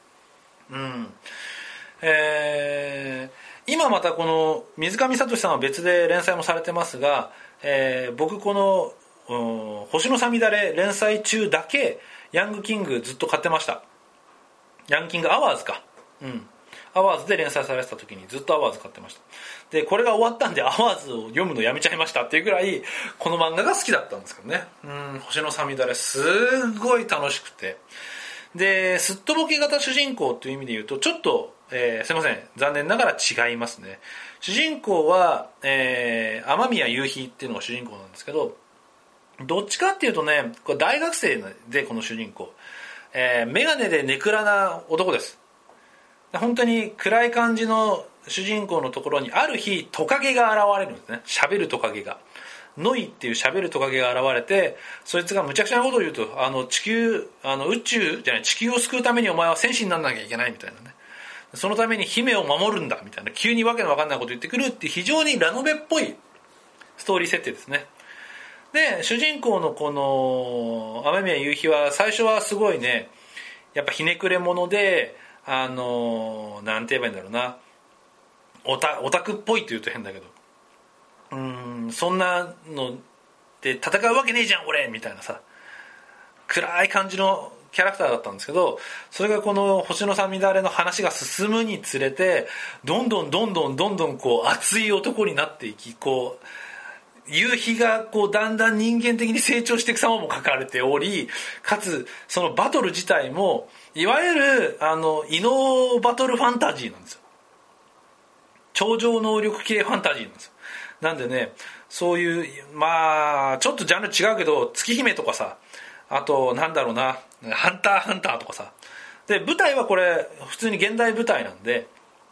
今またこの水上聡さんは別で連載もされてますが、僕この星のさみだれ連載中だけヤングキングずっと買ってました。ヤングキングアワーズか、アワーズで連載されてた時にずっとアワーズ買ってました。でこれが終わったんでアワーズを読むのやめちゃいましたっていうぐらいこの漫画が好きだったんですけどね。星のさみだれすごい楽しくて、ですっとぼけ型主人公という意味で言うとちょっと、すいません残念ながら違いますね。主人公は、雨宮夕日っていうのが主人公なんですけど、どっちかっていうとね、これ大学生でこの主人公、メガネでネクラな男です。本当に暗い感じの主人公のところにある日トカゲが現れるんですね。喋るトカゲが、ノイっていう喋るトカゲが現れて、そいつがむちゃくちゃなことを言うと、地球を救うためにお前は戦士にならなきゃいけないみたいなね、そのために姫を守るんだみたいな急にわけのわかんないことを言ってくるっていう非常にラノベっぽいストーリー設定ですね。で主人公のこの雨宮夕日は最初はすごいね、やっぱひねくれ者でなんて言えばいいんだろうな、オタクっぽいというと変だけど、そんなので戦うわけねえじゃん俺みたいなさ、暗い感じのキャラクターだったんですけど、それがこの星のさみだれの話が進むにつれてどんどんこう熱い男になっていき、こう夕日がこうだんだん人間的に成長していく様も書かれており、かつそのバトル自体もいわゆる異能バトルファンタジーなんですよ。超常能力系ファンタジーなんですよ。なんでね、そういうまあちょっとジャンル違うけど月姫とかさ、あとなんだろうな、ハンターとかさ、で舞台はこれ普通に現代舞台なんで、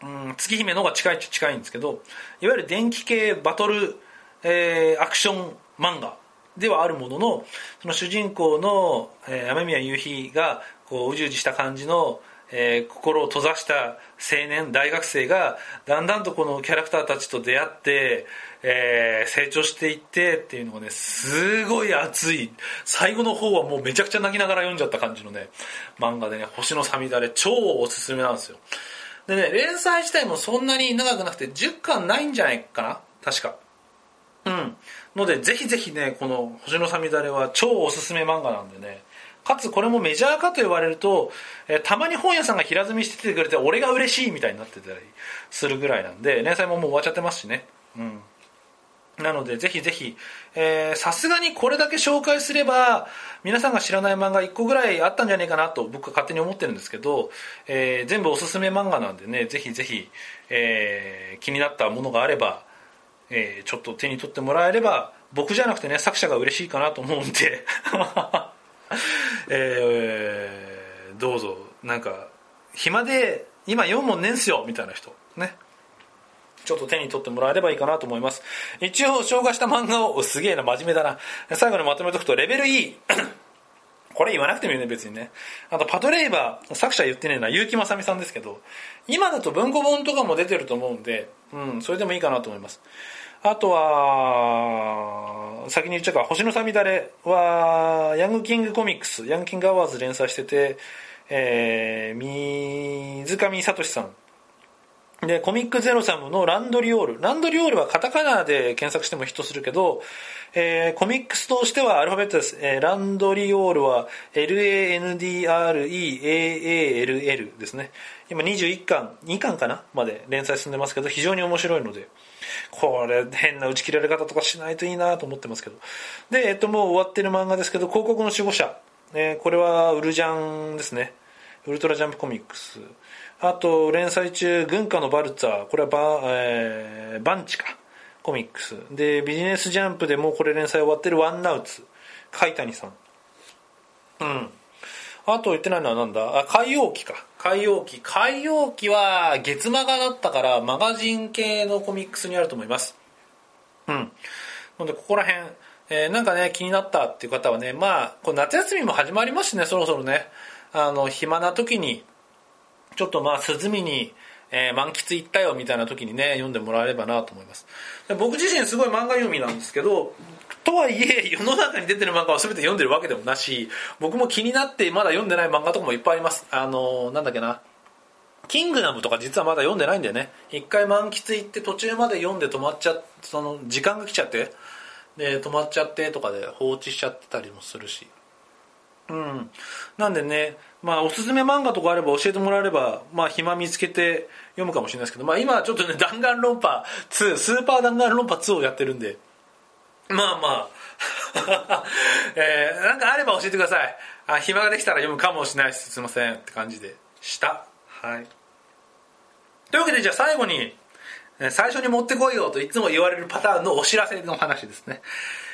月姫の方が近いっちゃ近いんですけど、いわゆる電気系バトル、アクション漫画ではあるものの、その主人公の、雨宮夕日がこううじうじした感じの、心を閉ざした青年大学生がだんだんとこのキャラクターたちと出会って、成長していってっていうのがね、すごい熱い、最後の方はもうめちゃくちゃ泣きながら読んじゃった感じのね漫画でね、星のさみだれ超おすすめなんですよ。でね、連載自体もそんなに長くなくて10巻ないんじゃないかな確か。のでぜひぜひね、この星のさみだれは超おすすめ漫画なんでね、かつこれもメジャーかと言われると、たまに本屋さんが平積みしててくれて俺が嬉しいみたいになってたりするぐらいなんで、連載ももう終わっちゃってますしね。なのでぜひぜひ、さすがにこれだけ紹介すれば皆さんが知らない漫画1個ぐらいあったんじゃないかなと僕は勝手に思ってるんですけど、全部おすすめ漫画なんでね、ぜひぜひ、気になったものがあれば、ちょっと手に取ってもらえれば、僕じゃなくてね作者が嬉しいかなと思うんでどうぞ、なんか暇で今読むもんねんすよみたいな人ね、ちょっと手に取ってもらえればいいかなと思います。一応紹介した漫画を、すげえな真面目だな、最後にまとめておくと、レベル E これ言わなくてもいいね別にね。あとパトレイバー、作者言ってねえな、結城まさみさんですけど、今だと文庫本とかも出てると思うんで、それでもいいかなと思います。あとは先に言っちゃうか、星のさみだれはヤングキングコミックス、ヤングキングアワーズ連載してて、水上聡さんで、コミックゼロサムのランドリオールはカタカナで検索してもヒットするけど、コミックスとしてはアルファベットです。ランドリオールは LANDREAALL ですね。今21巻2巻かなまで連載進んでますけど、非常に面白いので、これ変な打ち切られ方とかしないといいなと思ってますけど。で、もう終わってる漫画ですけど、広告の守護者、これはウルジャンですね、ウルトラジャンプコミックス。あと連載中、軍歌のバルツァー、これはバンチかコミックスで、ビジネスジャンプでもうこれ連載終わってるワンナウツ、海谷さん。あと言ってないのはなんだ、海洋記か。海洋記は月マガだったからマガジン系のコミックスにあると思います。なのでここら辺、なんかね気になったっていう方はね、これ夏休みも始まりますしね、そろそろね、暇な時にちょっと涼みに、満喫行ったよみたいな時にね読んでもらえればなと思います。僕自身すごい漫画読みなんですけど、とはいえ世の中に出てる漫画を全て読んでるわけでもなし、僕も気になってまだ読んでない漫画とかもいっぱいあります。なんだっけな、キングダムとか実はまだ読んでないんだよね。一回満喫行って途中まで読んで止まっちゃって、その時間が来ちゃってで止まっちゃってとかで放置しちゃってたりもするし、なんでね、おすすめ漫画とかあれば教えてもらえれば、暇見つけて読むかもしれないですけど、今はちょっとね、弾丸論破2、スーパー弾丸論破2をやってるんで、なんかあれば教えてください。暇ができたら読むかもしれないです。すいませんって感じでした。はい。というわけで、じゃあ最後に、最初に持ってこいよといつも言われるパターンのお知らせの話ですね。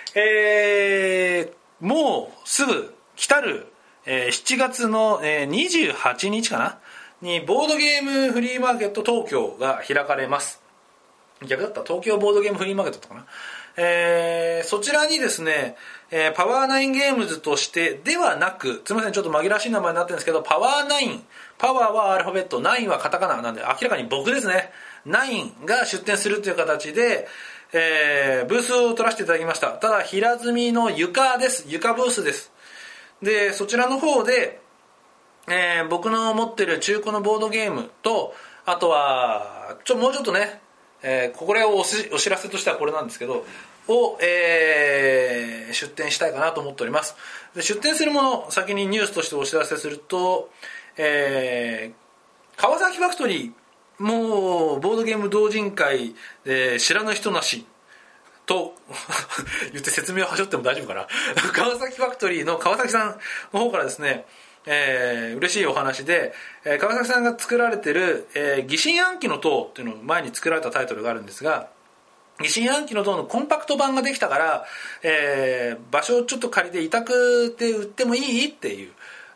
もうすぐ来たる、7月の、28日かなにボードゲームフリーマーケット東京が開かれます。逆だった、東京ボードゲームフリーマーケットだったかな。そちらにですね、パワーナインゲームズとしてではなく、すみませんちょっと紛らわしい名前になってるんですけど、パワーナイン、パワーはアルファベット、ナインはカタカナなんで明らかに僕ですね、ナインが出展するという形で、ブースを取らせていただきました。ただ平積みの床です。床ブースです。でそちらの方で、僕の持ってる中古のボードゲームと、あとはもうちょっとね、これをお知らせとしてはこれなんですけどを、出展したいかなと思っております。で出展するもの、先にニュースとしてお知らせすると、川崎ファクトリー、もうボードゲーム同人会で知らぬ人なしと言って説明をはしょっても大丈夫かな川崎ファクトリーの川崎さんの方からですね、嬉しいお話で、川崎さんが作られている、疑心暗鬼の塔っていうのを前に作られたタイトルがあるんですが、疑心暗鬼の塔のコンパクト版ができたから、場所をちょっと借りて委託で売ってもいいっていう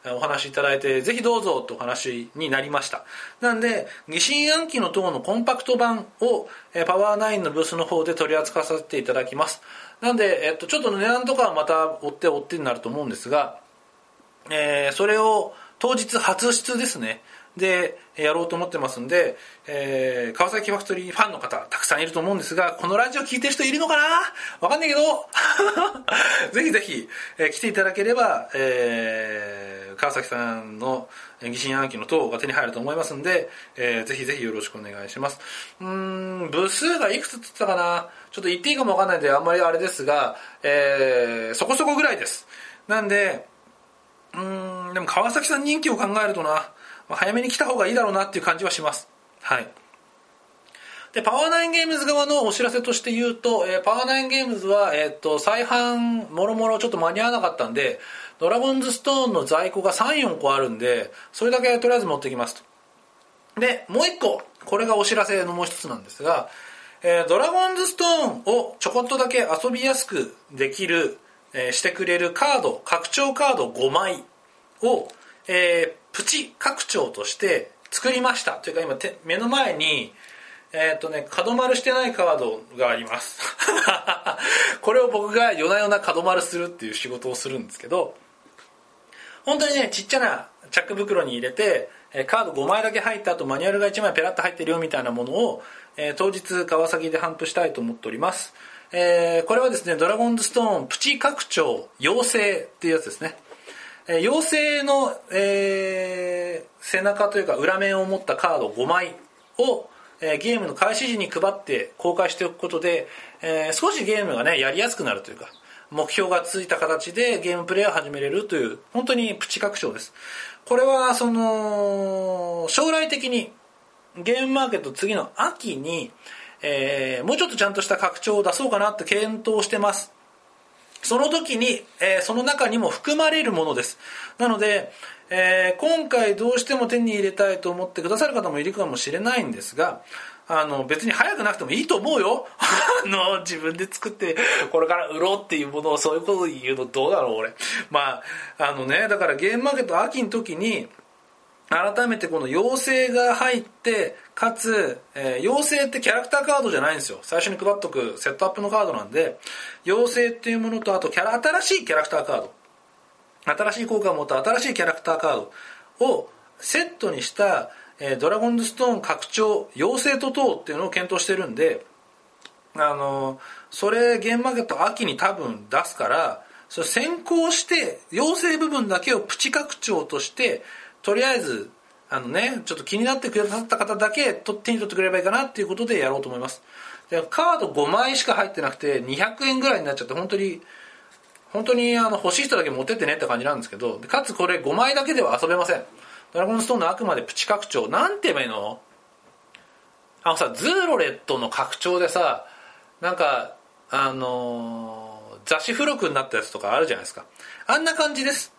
お話しいただいて、ぜひどうぞとお話になりました。なんで、疑心暗鬼の塔のコンパクト版をパワーナインのブースの方で取り扱わせていただきます。なんで、ちょっと値段とかはまた追ってになると思うんですが、それを当日初出ですね。で、やろうと思ってますんで、川崎ファクトリーファンの方、たくさんいると思うんですが、このラジオ聞いてる人いるのかなわかんないけど、ぜひぜひ、来ていただければ、川崎さんの疑心暗鬼の塔が手に入ると思いますんで、ぜひぜひよろしくお願いします。部数がいくつって言ったかなちょっと言っていいかもわかんないんで、あんまりあれですが、そこそこぐらいです。なんで、でも川崎さん人気を考えるとな、早めに来た方がいいだろうなっていう感じはします。はい。で、パワーナインゲームズ側のお知らせとして言うと、パワーナインゲームズは、再販もろもろちょっと間に合わなかったんで、ドラゴンズストーンの在庫が3、4個あるんで、それだけとりあえず持ってきますと。で、もう1個、これがお知らせのもう一つなんですが、ドラゴンズストーンをちょこっとだけ遊びやすくできる、してくれるカード、拡張カード5枚を、プチ拡張として作りました。というか今目の前に、角丸してないカードがあります。これを僕が夜な夜な角丸するっていう仕事をするんですけど、本当にね、ちっちゃなチャック袋に入れて、カード5枚だけ入った後マニュアルが1枚ペラッと入ってるよみたいなものを、当日川崎で頒布したいと思っております。これはですね、ドラゴンズストーンプチ拡張妖精っていうやつですね。妖精の、背中というか裏面を持ったカード5枚を、ゲームの開始時に配って公開しておくことで、少しゲームがねやりやすくなるというか、目標がついた形でゲームプレイを始めれるという本当にプチ拡張です。これはその将来的にゲームマーケット次の秋に、もうちょっとちゃんとした拡張を出そうかなって検討してます。その時に、その中にも含まれるものです。なので、今回どうしても手に入れたいと思ってくださる方もいるかもしれないんですが、別に早くなくてもいいと思うよ。自分で作ってこれから売ろうっていうものをそういうこと言うのどうだろう俺。だからゲームマーケット秋の時に改めてこの妖精が入ってかつ、妖精ってキャラクターカードじゃないんですよ。最初に配っとくセットアップのカードなんで、妖精っていうものとあと新しいキャラクターカード、新しい効果を持った新しいキャラクターカードをセットにした、ドラゴンズストーン拡張妖精と塔っていうのを検討してるんで、それゲームマーケット秋に多分出すから、それ先行して妖精部分だけをプチ拡張としてとりあえずちょっと気になってくださった方だけ手に取ってくれればいいかなっていうことでやろうと思います。でカード5枚しか入ってなくて200円ぐらいになっちゃって、本当に欲しい人だけ持ってってねって感じなんですけど、かつこれ5枚だけでは遊べません。ドラゴンストーンのあくまでプチ拡張、なんて言えばいいの？ズーロレットの拡張でさ、なんか雑誌付録になったやつとかあるじゃないですか。あんな感じです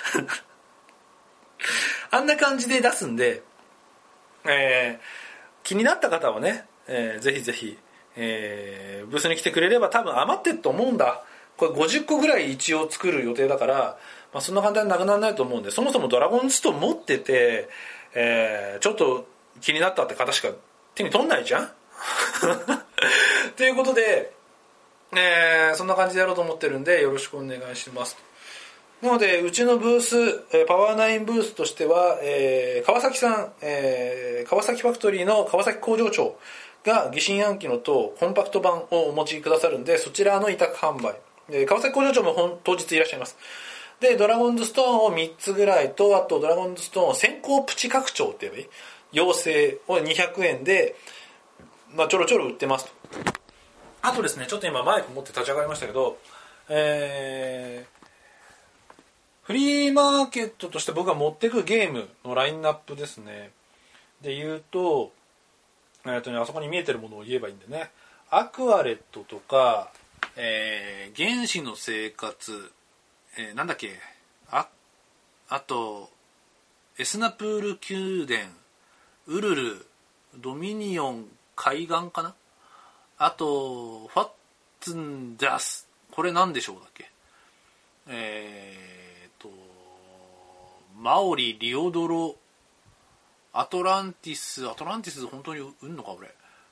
あんな感じで出すんで、気になった方はね、ぜひぜひ、ブースに来てくれれば多分余ってると思うんだ。これ50個ぐらい一応作る予定だから、そんな簡単になくならないと思うんで、そもそもドラゴンズストーン持ってて、ちょっと気になったって方しか手に取んないじゃんということで、そんな感じでやろうと思ってるんでよろしくお願いします。なのでうちのブース、パワーナインブースとしては、川崎さん、川崎ファクトリーの川崎工場長が疑心暗鬼の塔コンパクト版をお持ちくださるんで、そちらの委託販売、川崎工場長も当日いらっしゃいます。でドラゴンズストーンを3つぐらいと、あとドラゴンズストーンを先行プチ拡張って言えばいい妖精を200円で、ちょろちょろ売ってますと。あとですね、ちょっと今マイク持って立ち上がりましたけど、フリーマーケットとして僕が持っていくゲームのラインナップですね。で言うと、あそこに見えてるものを言えばいいんでね。アクアレットとか、原始の生活、なんだっけ、あと、エスナプール宮殿、ウルル、ドミニオン海岸かな、あと、ファッツンダス、これなんでしょうだっけ、 マオリ、リオドロ、アトランティス本当に売んのか俺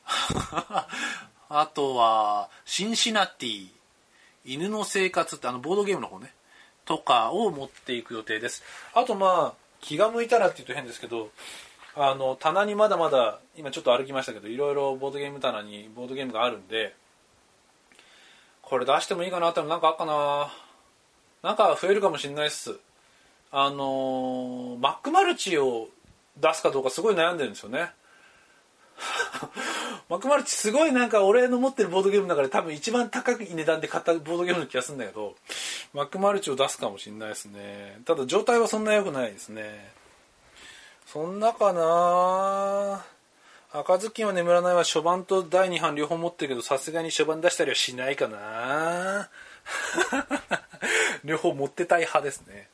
あとはシンシナティ、犬の生活ってボードゲームの方ねとかを持っていく予定です。あとまあ気が向いたらって言うと変ですけど、棚にまだまだ今ちょっと歩きましたけど、いろいろボードゲーム棚にボードゲームがあるんで、これ出してもいいかなってのなんかあっかな、なんか増えるかもしれないっす。マックマルチを出すかどうかすごい悩んでるんですよねマクマルチすごいなんか俺の持ってるボードゲームの中で多分一番高い値段で買ったボードゲームの気がするんだけど、マクマルチを出すかもしれないですね。ただ状態はそんな良くないですね。そんなかな。赤ずきんは眠らないは初版と第2版両方持ってるけど、さすがに初版出したりはしないかな両方持ってたい派ですね。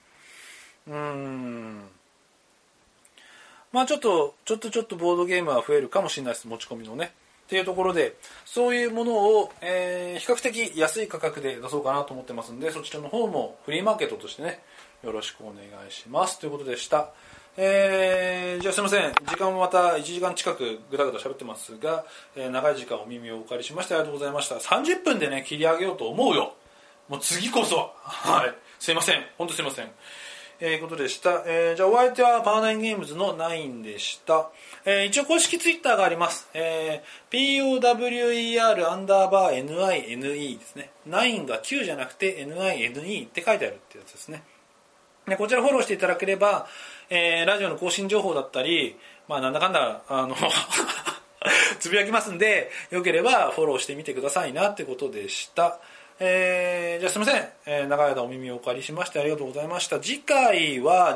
まあちょっとボードゲームは増えるかもしれないです、持ち込みのねっていうところで、そういうものを、比較的安い価格で出そうかなと思ってますんで、そちらの方もフリーマーケットとしてねよろしくお願いしますということでした。じゃあすいません、時間もまた1時間近くぐだぐだ喋ってますが、長い時間お耳をお借りしましてありがとうございました。30分でね切り上げようと思うよ、もう次こそはいすいません、本当すいません。ことでした。じゃあお相手はパワーナインゲームズの9でした。一応公式ツイッターがあります。POWER_NINE ですね。9が9じゃなくて NINE って書いてあるってやつですね。でこちらフォローしていただければ、ラジオの更新情報だったり、まあなんだかんだつぶやきますんで、よければフォローしてみてくださいなってことでした。じゃあすみません、長い間お耳をお借りしましてありがとうございました。次回は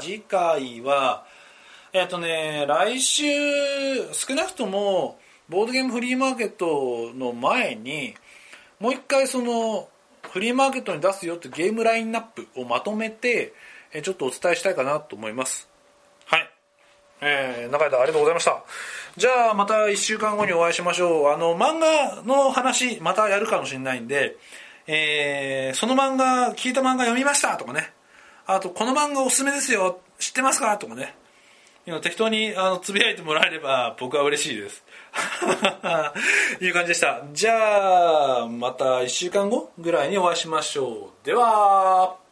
来週少なくともボードゲームフリーマーケットの前にもう一回そのフリーマーケットに出すよってゲームラインナップをまとめてちょっとお伝えしたいかなと思います。はい、長い間ありがとうございました。じゃあまた1週間後にお会いしましょう。漫画の話またやるかもしれないんで、その漫画聞いた漫画読みましたとかね、あとこの漫画おすすめですよ知ってますかとかね、適当につぶやいてもらえれば僕は嬉しいですいう感じでした。じゃあまた1週間後ぐらいにお会いしましょう。では。